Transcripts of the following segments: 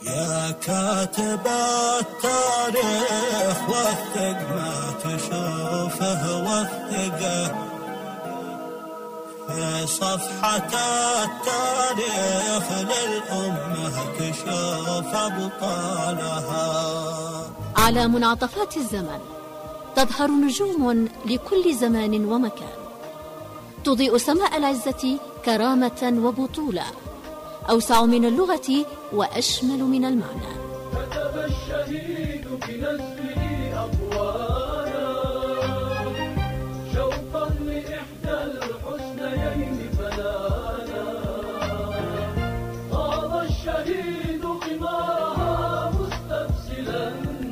يا كاتب التاريخ وثق ما تشوفه وثقه في صفحة التاريخ للأمة كشوف أبطالها. على منعطفات الزمن تظهر نجوم لكل زمان ومكان، تضيء سماء العزة كرامة وبطولة، أوسع من اللغة وأشمل من المعنى. كتب الشهيد بنسبه أقوانا شوقا لإحدى الحسنيين فلانا. طاب الشهيد قمارها مستبسلا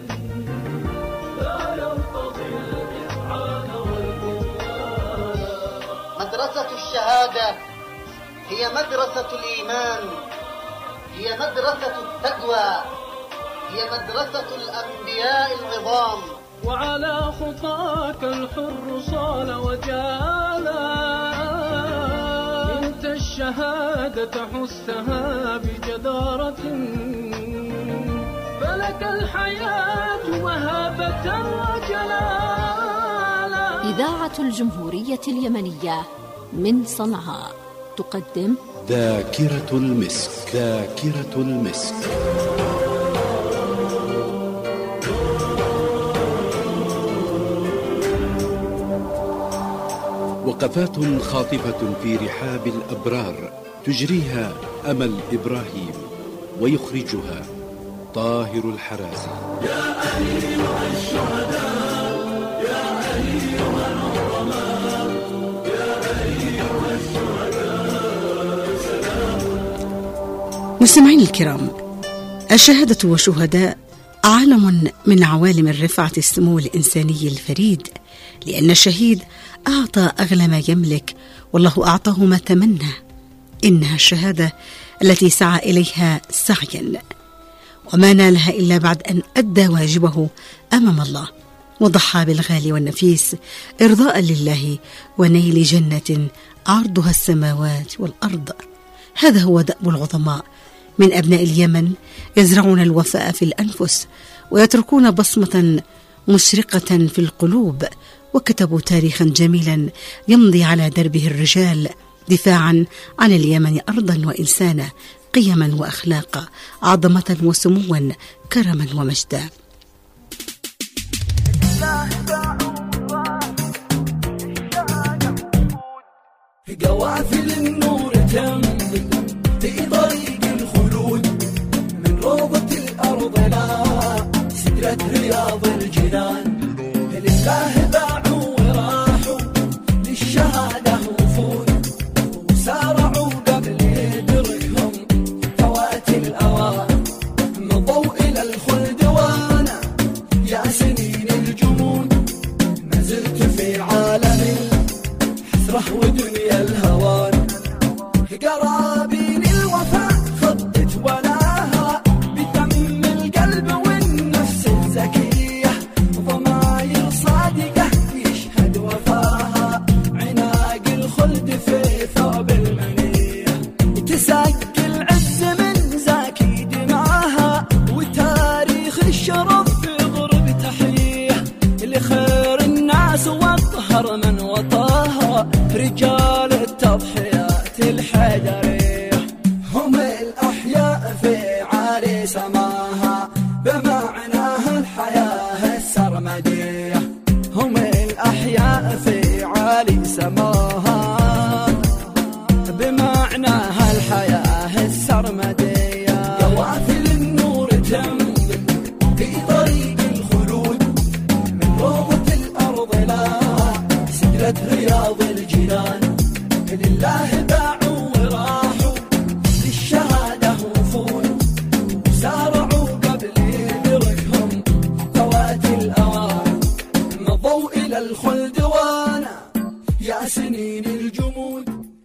لا يرتضي الإذعان والبنيان. مدرسة الشهادة هي مدرسة الإيمان، هي مدرسة التقوى، هي مدرسة الأنبياء العظام. وعلى خطاك الحر صال وجالا، انت الشهادة حستها بجدارة، فلك الحياة وهابة وجلالا. إذاعة الجمهورية اليمنية من صنعاء تقدم ذاكرة المسك. ذاكرة المسك وقفات خاطفة في رحاب الأبرار، تجريها أمل إبراهيم ويخرجها طاهر الحرازي. يا أيها الشهداء، يا أيها العظماء، يا أيها الشهداء سلام. مستمعين الكرام، الشهادة والشهداء عالم من عوالم الرفعة السمو الإنساني الفريد، لأن الشهيد أعطى أغلى ما يملك، والله أعطاه ما تمنى. إنها الشهادة التي سعى إليها سعيا، وما نالها إلا بعد أن أدى واجبه أمام الله، وضحى بالغالي والنفيس إرضاء لله ونيل جنة عرضها السماوات والأرض. هذا هو دأب العظماء من أبناء اليمن، يزرعون الوفاء في الأنفس ويتركون بصمة مشرقة في القلوب، وكتبوا تاريخا جميلا يمضي على دربه الرجال دفاعا عن اليمن أرضا وإنسانا، قيما وأخلاقا، عظمة وسموا، كرما ومجدا. قوافل النور تمضي في طريق الخلود، من روضة الأرض لا سدرة رياض الجنان. لله باعوا وراحوا للشهادة وفود، وسارعوا قبل يدركهم فوات الأوان. مضوا إلى الخلد وانا يا سنين الجمود، ما زلت في عالم الحسرة ودنيا الهوان. قرابين الوفاء خضت ولاها بدم القلب والنفس الزكية، ضماير صادقة يشهد وفاها، عناق الخلد في ثوب المنية. تسقي العز من زاكي دماها، وتاريخ الشرف يضرب تحية لخير الناس واطهر من وطاها. رجال التضحيات الحيدرية هم الأحياء في عالي سماها، بمعناها الحياة السرمدية. هم الأحياء في عالي سماها، بمعناها الحياة السرمدية. قوافل النور تمضي في طريق الخلود، من روضة الأرض لا سدرة رياض الجنان. لله باعوا وراحوا للشهادة وفود، وسارعوا قبل يدركهم فوات الأوان. مضوا إلى الخلد وانا يا سنين الجمود.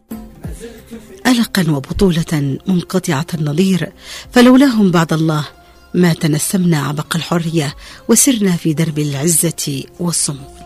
ألقا وبطولة منقطعة النظير، فلولاهم بعد الله ما تنسمنا عبق الحرية وسرنا في درب العزة والصمود.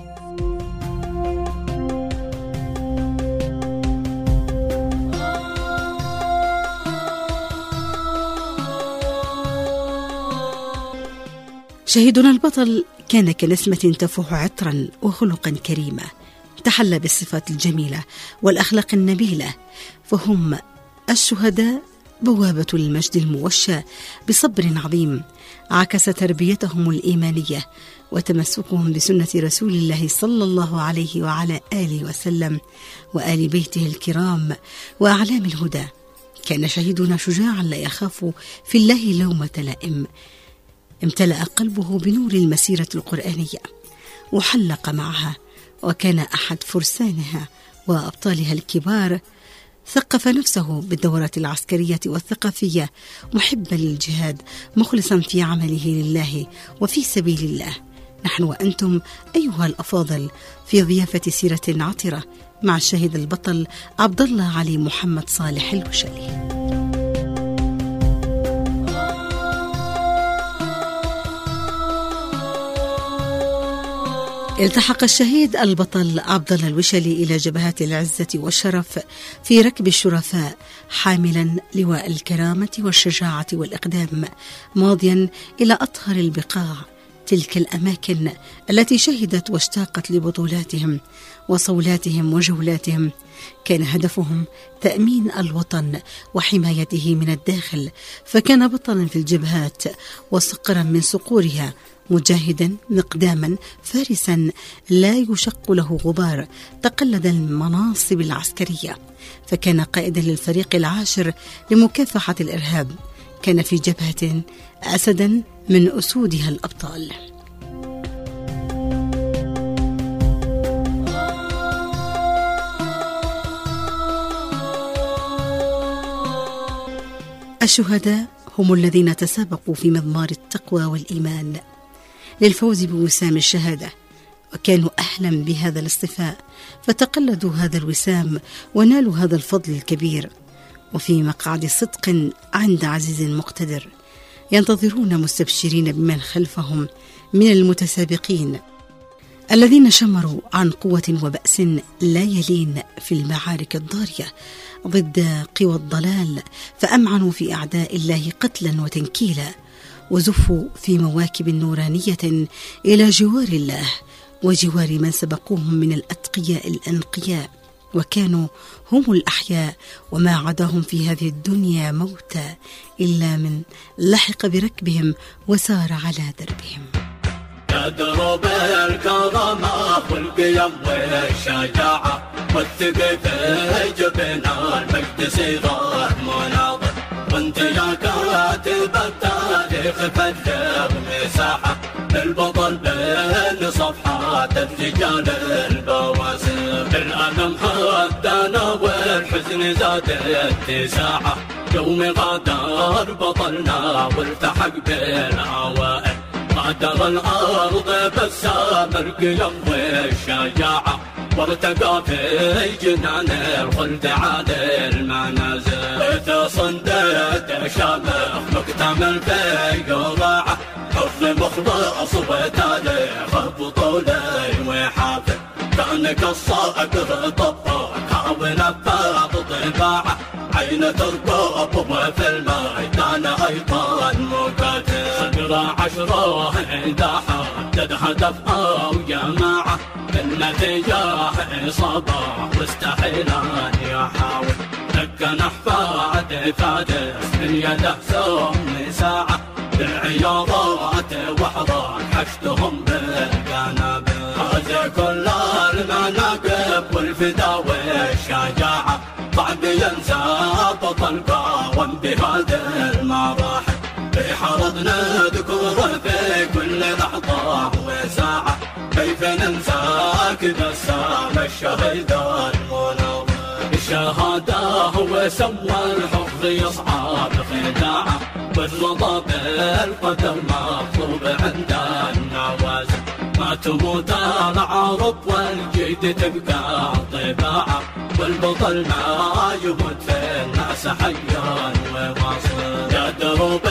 شهيدنا البطل كان كنسمة تفوح عطرا وخلقا كريما، تحلى بالصفات الجميلة والأخلاق النبيلة، فهم الشهداء بوابة المجد الموشى بصبر عظيم عكس تربيتهم الإيمانية وتمسكهم بسنة رسول الله صلى الله عليه وعلى آله وسلم وآل بيته الكرام وأعلام الهدى. كان شهيدنا شجاعا لا يخاف في الله لومة لائم، امتلأ قلبه بنور المسيرة القرآنية وحلق معها، وكان أحد فرسانها وأبطالها الكبار، ثقف نفسه بالدورات العسكرية والثقافية، محبا للجهاد مخلصا في عمله لله وفي سبيل الله. نحن وأنتم أيها الأفاضل في ضيافة سيرة عطرة مع الشهيد البطل عبد الله علي محمد صالح الوشلي. التحق الشهيد البطل عبد الله الوشلي إلى جبهات العزة والشرف في ركب الشرفاء، حاملا لواء الكرامة والشجاعة والإقدام، ماضيا إلى أطهر البقاع، تلك الأماكن التي شهدت واشتاقت لبطولاتهم وصولاتهم وجولاتهم. كان هدفهم تأمين الوطن وحمايته من الداخل، فكان بطلا في الجبهات وصقرا من صقورها، مجاهدا مقداما فارسا لا يشق له غبار، تقلد المناصب العسكرية، فكان قائدا للفريق العاشر لمكافحة الإرهاب. كان في جبهة أسدا من أسودها الأبطال. الشهداء هم الذين تسابقوا في مضمار التقوى والإيمان للفوز بوسام الشهادة، وكانوا أهلا بهذا الاصطفاء، فتقلدوا هذا الوسام ونالوا هذا الفضل الكبير، وفي مقعد صدق عند عزيز مقتدر، ينتظرون مستبشرين بمن خلفهم من المتسابقين الذين شمروا عن قوة وبأس لا يلين في المعارك الضارية ضد قوى الضلال، فأمعنوا في أعداء الله قتلا وتنكيلا، وزفوا في مواكب نورانية إلى جوار الله وجوار من سبقوهم من الأتقياء الأنقياء، وكانوا هم الأحياء، وما عداهم في هذه الدنيا موتى إلا من لحق بركبهم وسار على دربهم. تدرب الكرامة والقيم والشجاعة والثقة في جبنا المجد صغار مناظر، وانت يا كاتب التاريخ فجر مساحة البطل بين صفحات الرجال البواسل، بالألم حدنا والحزن زاد اتساعة، يوم غادر بطلنا والتحق بالأوائل، غادر الأرض بسام القيم والشجاعة، وارتقى في جنان الخلد على المنازل، تصندت شامخ مكتمل في قراعة، حر مخلص وتاريخ بطولي وحافل، كان كالصقر طباق ونبات طباعة، عين ترقب وفي الميدان أيضا مقاتل، صقر 10 إذا حدد هدف أو جماعة، النتيجة إصابة واستحيل أن يحاول، لك نحفاد فادس من يده سم ساعة، بالعياضات وحضان حشدهم بالقنابل، هذا كل المناقب والفدا والشجاعة، صعب ينسى بطل قاوم بهذه المراحل، في حرضنا ذكور في كل لحظة وساعة، كيف ننساك بسام الشهيد المناضل، الشهادة هو سوى الحفظ يصعب خداعة، والرضا بالقدر مطلوب عند النوازل، ما تموت العرب والجيد تبقى طباعة، والبطل ما يموت في الناس حيا وواصل، يا دروب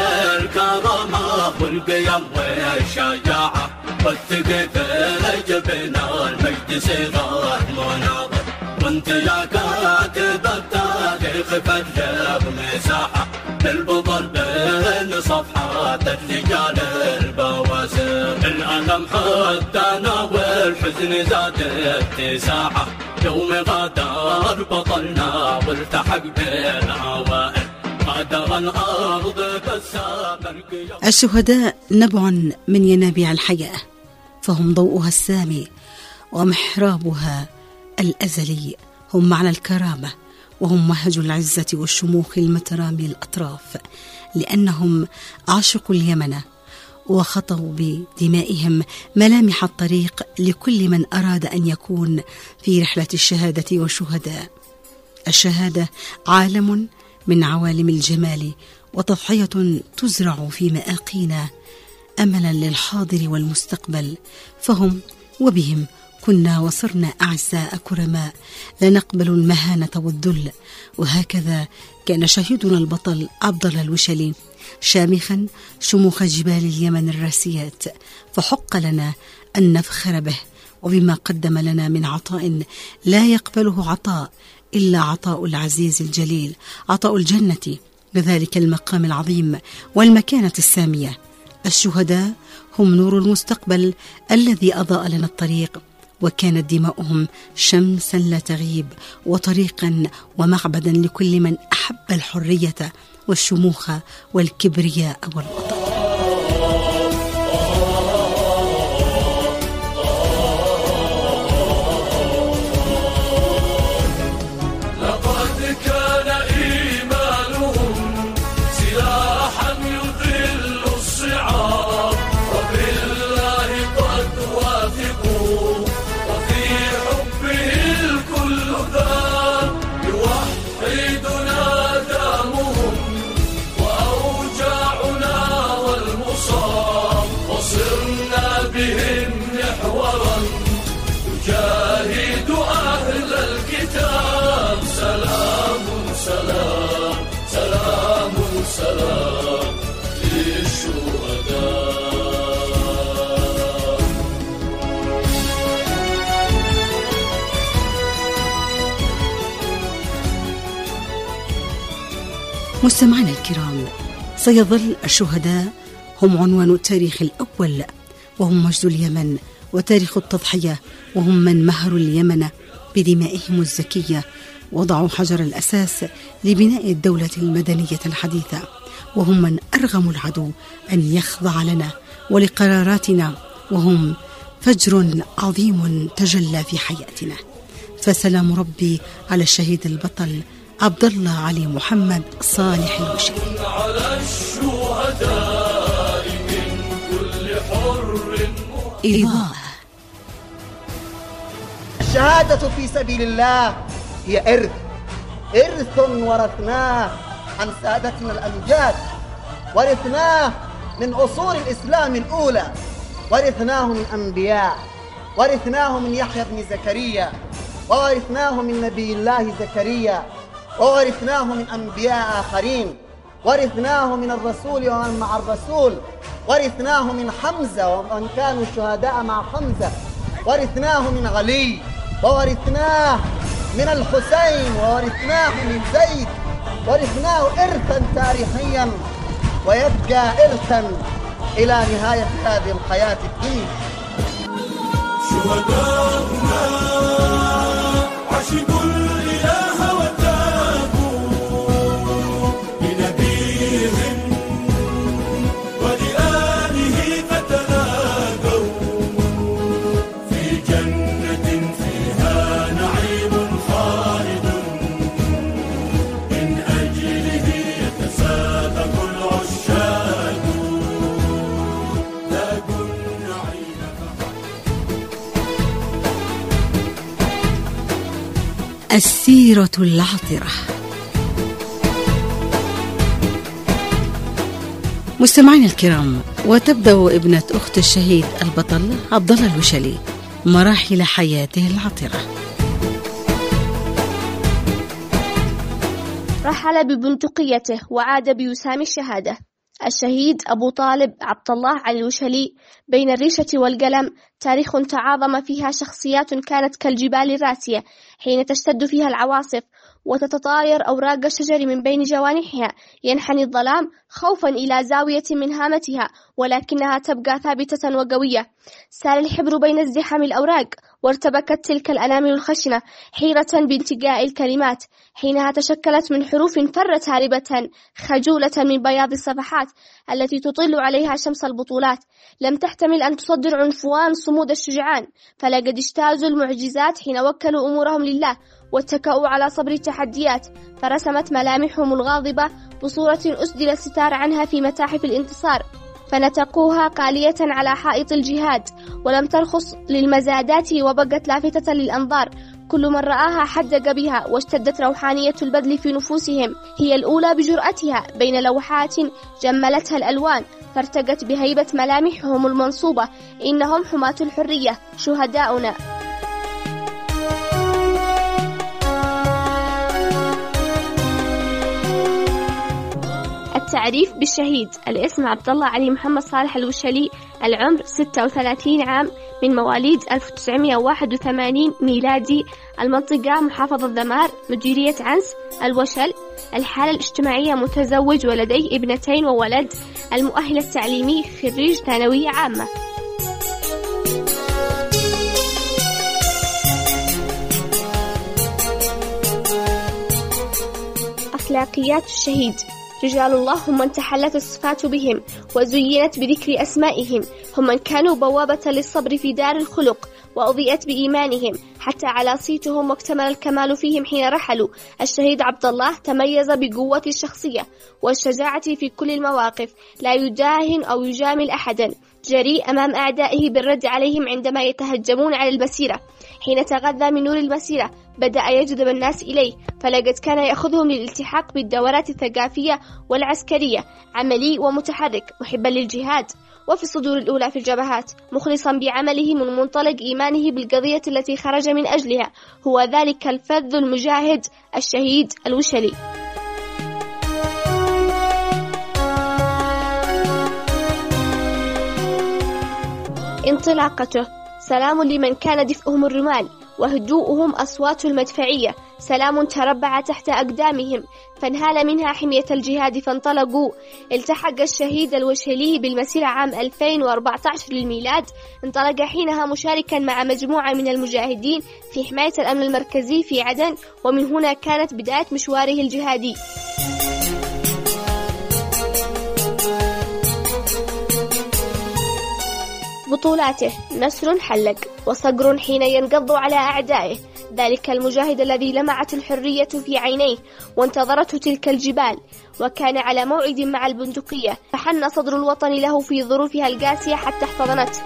الكرامة والقيم والشجاعة، والثقة في جبنا المجد صغار مناظر، وانت يا كاتب التاريخ فجر مساحة البطل بين صفحات الرجال البواسم. الألم حتى ناوي الحزن زاد اتساعه يوم غادر بطلنا والتحق بالأوائل. غادر الأرض كالسابر. الشهداء نبع من ينابيع الحياة، فهم ضوءها السامي ومحرابها الأزلي. هم معنى الكرامة، وهم مهج العزة والشموخ المترامي الأطراف، لأنهم عاشقوا اليمن وخطوا بدمائهم ملامح الطريق لكل من أراد أن يكون في رحلة الشهادة والشهداء. الشهادة عالم من عوالم الجمال، وتضحية تزرع في مآقينا أملا للحاضر والمستقبل. فهم وبهم كنا وصرنا أعزاء كرماء، لا نقبل المهانة والذل. وهكذا كان شهيدنا البطل عبدالله الوشلي شامخا شموخ جبال اليمن الراسيات، فحق لنا أن نفخر به وبما قدم لنا من عطاء لا يقبله عطاء إلا عطاء العزيز الجليل، عطاء الجنة بذلك المقام العظيم والمكانة السامية. الشهداء هم نور المستقبل الذي أضاء لنا الطريق، وكانت دماؤهم شمسا لا تغيب وطريقا ومعبدا لكل من أحب الحرية والشموخ والكبرياء والبطل. مستمعينا الكرام، سيظل الشهداء هم عنوان التاريخ الأول، وهم مجد اليمن وتاريخ التضحية، وهم من مهروا اليمن بدمائهم الزكية، وضعوا حجر الأساس لبناء الدولة المدنية الحديثة، وهم من أرغموا العدو أن يخضع لنا ولقراراتنا، وهم فجر عظيم تجلى في حياتنا. فسلام ربي على الشهيد البطل عبدالله علي محمد صالح الوشلي. على الشهداء من كل حر إضاءة. الشهادة في سبيل الله هي إرث ورثناه عن سادتنا الأمجاد، ورثناه من عصور الإسلام الأولى، ورثناه من أنبياء، ورثناه من يحيى بن زكريا، وورثناه من نبي الله زكريا، وورثناه من أنبياء آخرين، ورثناه من الرسول ومن مع الرسول، ورثناه من حمزة ومن كانوا شهداء مع حمزة، ورثناه من علي، وورثناه من الحسين، وورثناه من زيد، ورثناه إرثا تاريخيا ويبقى إرثا إلى نهاية هذه الحياة الدنيا. شهداؤنا عشقوا الإله وتابوا لنبيهم ولآله فتلاقوا في جنة فيها نعيم خالد، من أجله يتسابق العشاق ذاقوا النعيم. السيرة العطرة. مستمعين الكرام، وتبدأ ابنة أخت الشهيد البطل عبدالله الوشلي مراحل حياته العطرة. رحل ببندقيته وعاد بوسام الشهادة. الشهيد أبو طالب عبدالله علي الوشلي بين الريشة والقلم تاريخ تعاظم فيها شخصيات كانت كالجبال الراسية حين تشتد فيها العواصف، وتتطاير أوراق الشجر من بين جوانحها، ينحني الظلام خوفا إلى زاوية من هامتها، ولكنها تبقى ثابتة وقوية. سال الحبر بين ازدحام الأوراق، وارتبكت تلك الأنامل الخشنة حيرة بانتقاء الكلمات. حينها تشكلت من حروف فرت هاربة خجولة من بياض الصفحات التي تطل عليها شمس البطولات. لم تحتمل أن تصدر عنفوان صمود الشجعان، فلقد اجتازوا المعجزات حين وكلوا أمورهم لله واتكأوا على صبر التحديات. فرسمت ملامحهم الغاضبة بصورة أسدل الستار عنها في متاحف الانتصار، فنتقوها قالية على حائط الجهاد، ولم ترخص للمزادات وبقت لافتة للأنظار. كل من رآها حدق بها، واشتدت روحانية البذل في نفوسهم. هي الأولى بجرأتها بين لوحات جملتها الألوان، فارتقت بهيبة ملامحهم المنصوبة. إنهم حماة الحرية، شهداؤنا. التعريف بالشهيد: الاسم عبد الله علي محمد صالح الوشلي، العمر 36 عام، من مواليد 1981 ميلادي، المنطقة محافظة ذمار، مديرية عنس، الوشل. الحالة الاجتماعية متزوج ولديه ابنتين وولد. المؤهل التعليمي خريج ثانوية عامة. أخلاقيات الشهيد: رجال الله هم من تحلت الصفات بهم وزينت بذكر أسمائهم، هم من كانوا بوابة للصبر في دار الخلق وأضيئت بإيمانهم حتى على صيتهم واكتمل الكمال فيهم حين رحلوا. الشهيد عبد الله تميز بقوة الشخصية والشجاعة في كل المواقف، لا يداهن أو يجامل أحدا، جريء أمام أعدائه بالرد عليهم عندما يتهجمون على المسيرة. حين تغذى من نور المسيرة بدأ يجذب الناس إليه، فلقد كان يأخذهم للالتحاق بالدورات الثقافية والعسكرية. عملي ومتحرك، محبا للجهاد وفي الصدور الأولى في الجبهات، مخلصا بعمله من منطلق إيمانه بالقضية التي خرج من أجلها. هو ذلك الفذ المجاهد الشهيد الوشلي. انطلاقته: سلام لمن كان دفئهم الرمال وهدوءهم أصوات المدفعية، سلام تربع تحت أقدامهم فانهال منها حمية الجهاد فانطلقوا. التحق الشهيد الوشلي بالمسيرة عام 2014 للميلاد، انطلق حينها مشاركا مع مجموعة من المجاهدين في حماية الأمن المركزي في عدن، ومن هنا كانت بداية مشواره الجهادي. بطولاته: نسر حلق، وصقر حين ينقض على أعدائه، ذلك المجاهد الذي لمعت الحرية في عينيه وانتظرته تلك الجبال، وكان على موعد مع البندقية، فحن صدر الوطن له في ظروفها القاسية حتى احتضنته.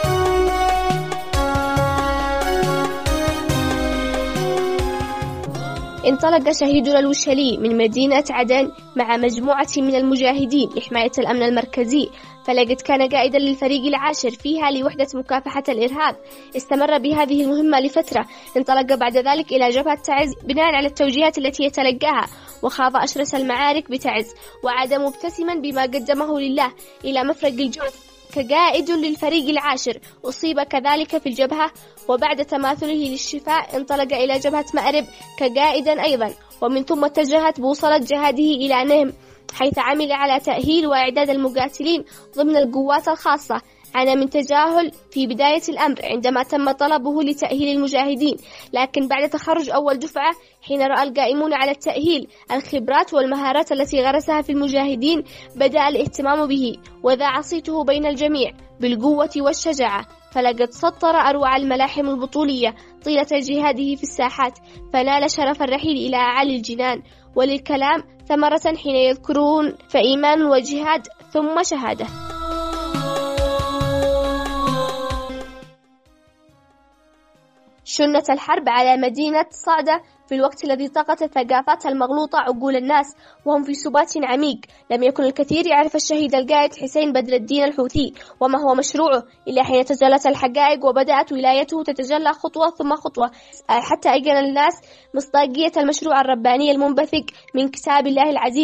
انطلق شهيدنا الوشلي من مدينة عدن مع مجموعة من المجاهدين لحماية الأمن المركزي، فلقد كان قائدا للفريق العاشر فيها لوحدة مكافحة الإرهاب. استمر بهذه المهمة لفترة، انطلق بعد ذلك إلى جبهة تعز بناء على التوجيهات التي يتلقاها، وخاض أشرس المعارك بتعز، وعاد مبتسما بما قدمه لله إلى مفرق الجوف كقائد للفريق العاشر. أصيب كذلك في الجبهة، وبعد تماثله للشفاء انطلق إلى جبهة مأرب كقائدا أيضا، ومن ثم اتجهت بوصلة جهاده إلى نهم، حيث عمل على تأهيل وإعداد المقاتلين ضمن القوات الخاصة. عانى من تجاهل في بداية الأمر عندما تم طلبه لتأهيل المجاهدين، لكن بعد تخرج أول دفعة حين رأى القائمون على التأهيل الخبرات والمهارات التي غرسها في المجاهدين بدأ الاهتمام به، وذاع صيته بين الجميع بالقوة والشجاعة، فلقد سطر أروع الملاحم البطولية طيلة جهاده في الساحات، فنال شرف الرحيل إلى أعالي الجنان. وللكلام ثمرة حين يذكرون فإيمان وجهاد ثم شهادة. شنت الحرب على مدينة صعدة في الوقت الذي طغت ثقافاتها المغلوطة عقول الناس وهم في سبات عميق. لم يكن الكثير يعرف الشهيد القائد حسين بدر الدين الحوثي وما هو مشروعه، إلا حين تجلت الحقائق وبدأت ولايته تتجلى خطوة ثم خطوة، حتى أيقن الناس مصداقية المشروع الرباني المنبثق من كتاب الله العزيز.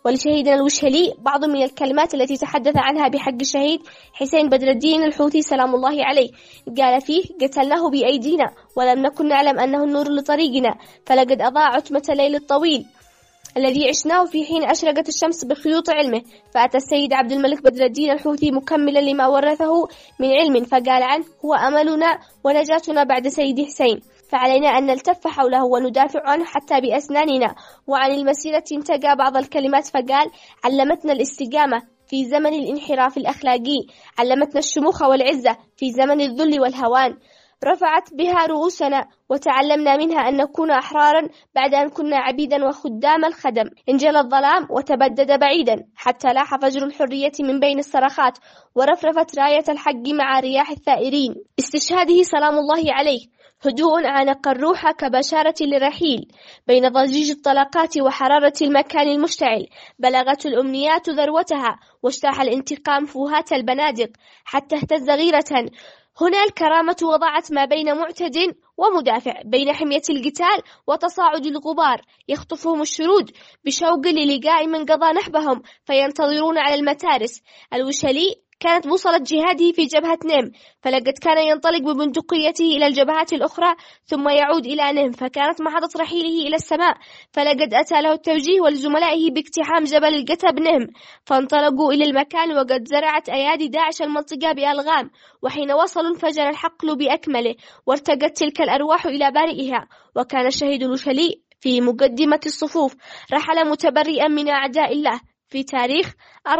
ولشهيدنا الوشهلي بعض من الكلمات التي تحدث عنها بحق الشهيد حسين بدر الدين الحوثي سلام الله عليه. قال فيه: قتلناه بأيدينا ولم نكن نعلم أنه النور لطريقنا، فلقد أضاع عتمة الليل الطويل الذي عشناه في حين أشرقت الشمس بخيوط علمه. فأتى السيد عبد الملك بدر الدين الحوثي مكملا لما ورثه من علم، فقال عنه: هو أملنا ونجاتنا بعد سيد حسين، فعلينا أن نلتف حوله وندافع عنه حتى بأسناننا. وعن المسيرة انتقى بعض الكلمات فقال: علمتنا الاستقامة في زمن الانحراف الأخلاقي، علمتنا الشموخ والعزة في زمن الذل والهوان، رفعت بها رؤوسنا وتعلمنا منها أن نكون أحرارا بعد أن كنا عبيدا وخدام الخدم. انجلى الظلام وتبدد بعيدا حتى لاح فجر الحرية من بين الصرخات، ورفرفت راية الحق مع رياح الثائرين. استشهاده سلام الله عليه هدوء عانق الروح كبشارة للرحيل، بين ضجيج الطلقات وحرارة المكان المشتعل بلغت الأمنيات ذروتها، واجتاح الانتقام فوهات البنادق حتى اهتز غيرة. هنا الكرامة وضعت ما بين معتد ومدافع، بين حمية القتال وتصاعد الغبار، يخطفهم الشرود بشوق للقاء من قضى نحبهم فينتظرون على المتارس. الوشهلي كانت بوصلة جهاده في جبهة نم، فلقد كان ينطلق ببندقيته إلى الجبهات الأخرى ثم يعود إلى نم، فكانت محطة رحيله إلى السماء، فلقد أتى له التوجيه ولزملائه باقتحام جبل القتب نم، فانطلقوا إلى المكان وقد زرعت أيادي داعش المنطقة بألغام. وحين وصلوا انفجر الحقل بأكمله وارتقت تلك الأرواح إلى بارئها. وكان الشهيد الوشهلي في مقدمة الصفوف، رحل متبرئا من أعداء الله في تاريخ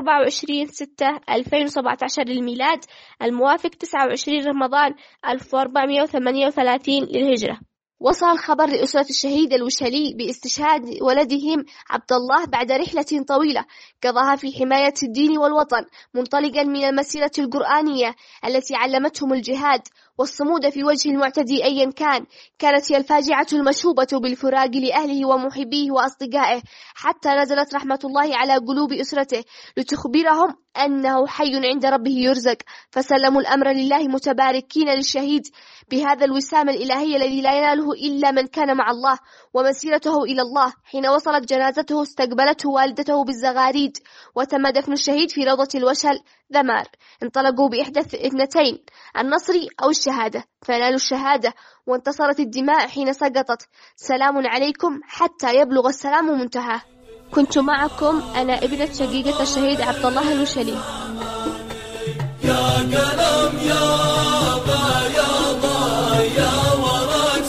24/6/2017 للميلاد، الموافق 29 رمضان 1438 للهجرة. وصل الخبر لأسرة الشهيد الوشهلي باستشهاد ولدهم عبد الله بعد رحلة طويلة قضاها في حماية الدين والوطن، منطلقا من المسيرة القرآنية التي علمتهم الجهاد والصمود في وجه المعتدي أيا كان. كانت هي الفاجعة المشوبة بالفراق لأهله ومحبيه وأصدقائه، حتى نزلت رحمة الله على قلوب أسرته لتخبرهم أنه حي عند ربه يرزق، فسلموا الأمر لله متباركين للشهيد بهذا الوسام الإلهي الذي لا يناله إلا من كان مع الله ومسيرته إلى الله. حين وصلت جنازته استقبلته والدته بالزغاريد، وتم دفن الشهيد في روضة الوشل ذمار. انطلقوا بإحدى اثنتين، النصر أو الشهادة، فنالوا الشهادة وانتصرت الدماء حين سقطت. سلام عليكم حتى يبلغ السلام منتهى. كنت معكم أنا ابنة شقيقة الشهيد عبد الله الوشهلي. يا قلم يابا يابا يا ورق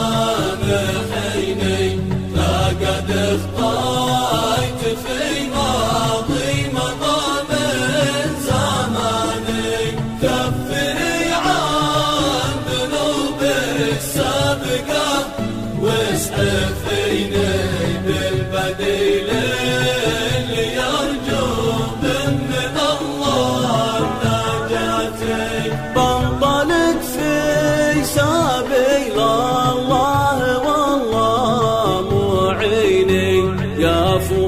سامحيني، لقد اخطأت في ماضي مضى من زماني، كفري عن ذنوبك سابقة واسعفيني بالبديل اللي يرجو من الله نجاتي. بنطلق في سبيل الله والله معيني، يا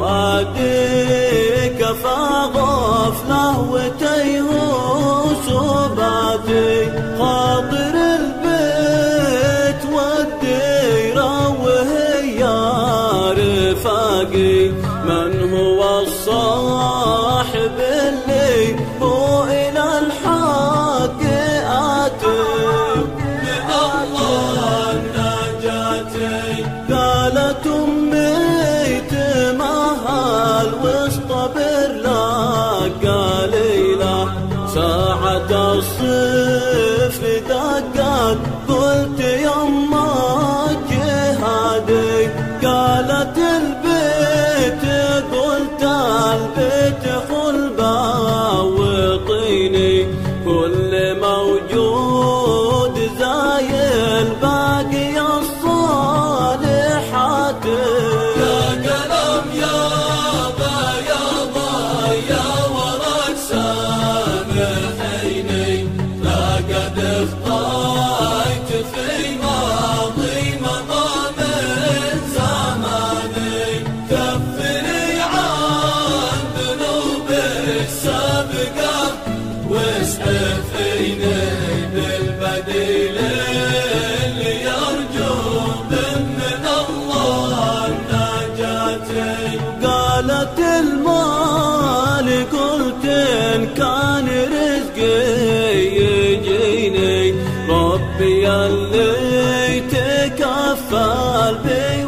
فؤادي كفى غفله وتيهوس وبادي، خاطر البيت والديرة وهي رفاقي، من هو الصاحب اللي هو إلى الحق آتي، من الله نجاتي. قالت أمي تمهل واصطبر لقى ليلة، ساعة الصيف دقت قلت يما جهادي، قالت البيت قلت البيت خلبة وطيني، كل موجود زايل باقي الصالحات. يا قلم يابا يابا يا ورق سامحيني، لقد اخطأت في ماضي مضى من زماني، كفري عن ذنوبك سابقة واسعفيني بالبديل اللي يرجو من الله نجاتي. قالت قلت إن كان رزقي يجيني ربي اللي تكفل بي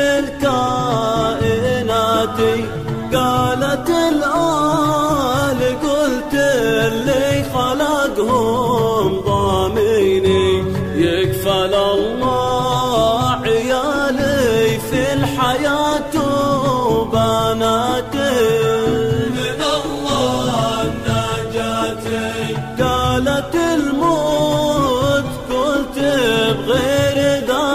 وبالكائنات. قالت الآل قلت اللي خلقهم ضاميني يكفل الله عيالي في الحياة وبناتي من الله نجاتي. قالت الموت قلت بغير ذا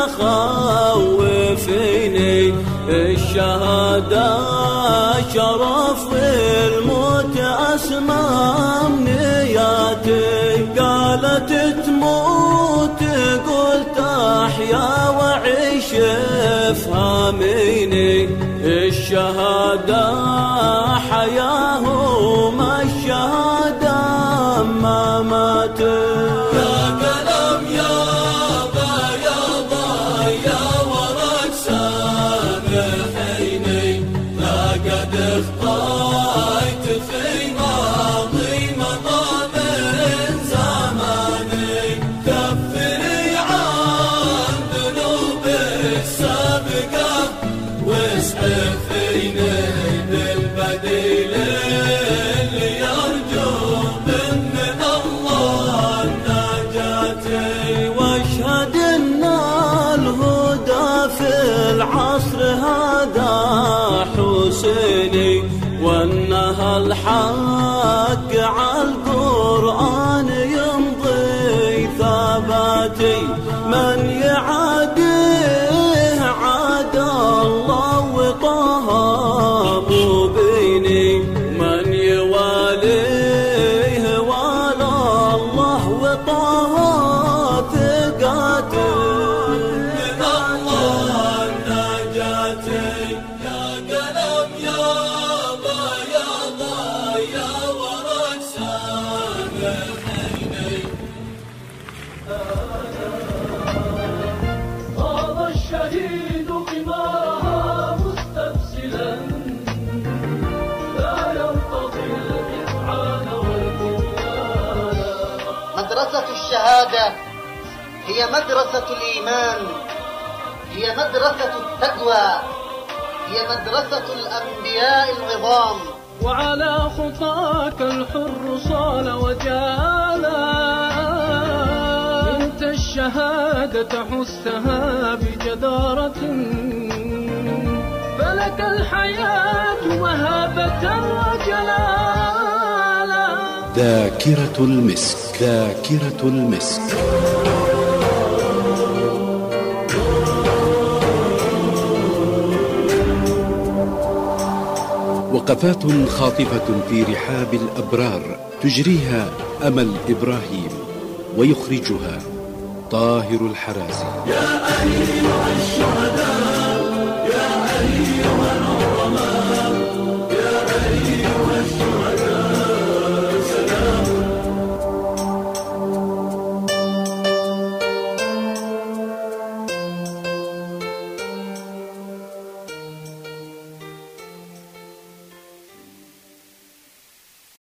خوفيني الشهادة شرف والموت أسمى أمنياتي. قالت تموت قلت أحيا وعيش افهميني الشهادة حياه وما الشهادة مماتي. يا قلم يابا يابا يا ورق سامحيني لقد اخطأت في ماضي مضى من زماني. كفري عن ذنوبي السابقة واسعفيني بالبديل اللي يرجو من الله نجاتي. واشهد ان الهدى في العصر هذا حسيني وانها الحق على القرآن يمضي ثباتي. من يعاديه عاد الله وطه مبيني من يواليه والى الله وطه ثقاتي من الله نجاتي. يا قلم يابا يابا يا ورق سامحيني. قام الشهيد قمارها مستبسلا لا يرتضي الإذعان والبنيان. مدرسة الشهادة هي مدرسة الإيمان، هي مدرسة التقوى، هي مدرسة الأنبياء العظام. وعلى خطاك الحر صال وجالا انت الشهادة حستها بجدارة فلك الحياة وهابة وجلالا. ذاكرة المسك، ذاكرة المسك. وقفات خاطفة في رحاب الأبرار تجريها أمل إبراهيم ويخرجها طاهر الحرازي. يا أيها الشهداء يا أيها